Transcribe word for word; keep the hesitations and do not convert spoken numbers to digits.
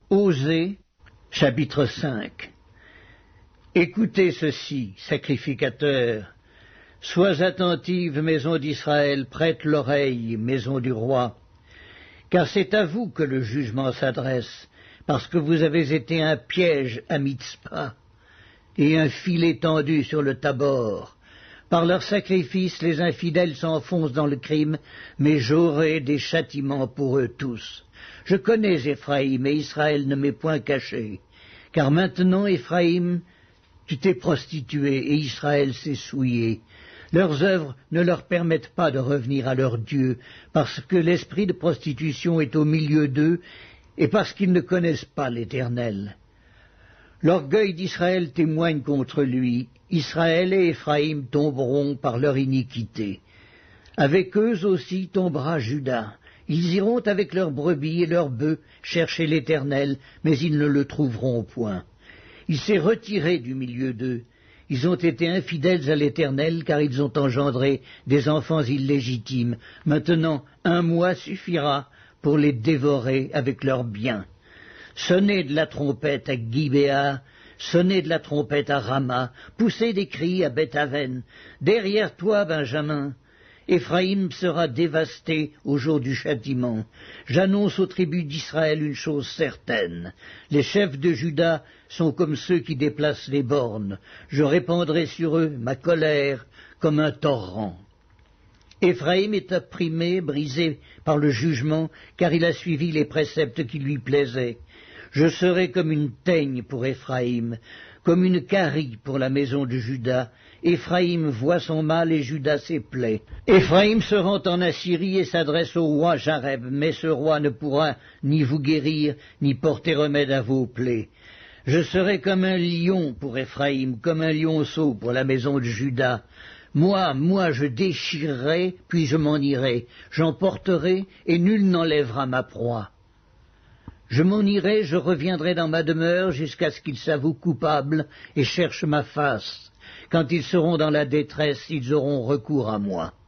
Osée, chapitre cinq. Écoutez ceci, sacrificateurs. Sois attentive, maison d'Israël, prête l'oreille, maison du roi. Car c'est à vous que le jugement s'adresse, parce que vous avez été un piège à Mitzpah et un filet tendu sur le Tabor. Par leurs sacrifices, les infidèles s'enfoncent dans le crime, mais j'aurai des châtiments pour eux tous. Je connais Éphraïm, et Israël ne m'est point caché. Car maintenant, Éphraïm, tu t'es prostitué, et Israël s'est souillé. Leurs œuvres ne leur permettent pas de revenir à leur Dieu, parce que l'esprit de prostitution est au milieu d'eux, et parce qu'ils ne connaissent pas l'Éternel. L'orgueil d'Israël témoigne contre lui. Israël et Éphraïm tomberont par leur iniquité. Avec eux aussi tombera Juda. Ils iront avec leurs brebis et leurs bœufs chercher l'Éternel, mais ils ne le trouveront point. Il s'est retiré du milieu d'eux. Ils ont été infidèles à l'Éternel, car ils ont engendré des enfants illégitimes. Maintenant, un mois suffira pour les dévorer avec leurs biens. Sonnez de la trompette à Gibéa, sonnez de la trompette à Rama, poussez des cris à Beth-Aven. Derrière toi, Benjamin, Éphraïm sera dévasté au jour du châtiment. J'annonce aux tribus d'Israël une chose certaine. Les chefs de Juda sont comme ceux qui déplacent les bornes. Je répandrai sur eux ma colère comme un torrent. Éphraïm est opprimé, brisé par le jugement, car il a suivi les préceptes qui lui plaisaient. Je serai comme une teigne pour Éphraïm, comme une carie pour la maison de Juda. Éphraïm voit son mal et Juda ses plaies. Éphraïm se rend en Assyrie et s'adresse au roi Jareb, mais ce roi ne pourra ni vous guérir, ni porter remède à vos plaies. Je serai comme un lion pour Éphraïm, comme un lionceau pour la maison de Juda. Moi, moi, je déchirerai, puis je m'en irai. J'emporterai, et nul n'enlèvera ma proie. Je m'en irai, je reviendrai dans ma demeure jusqu'à ce qu'ils s'avouent coupables et cherchent ma face. Quand ils seront dans la détresse, ils auront recours à moi.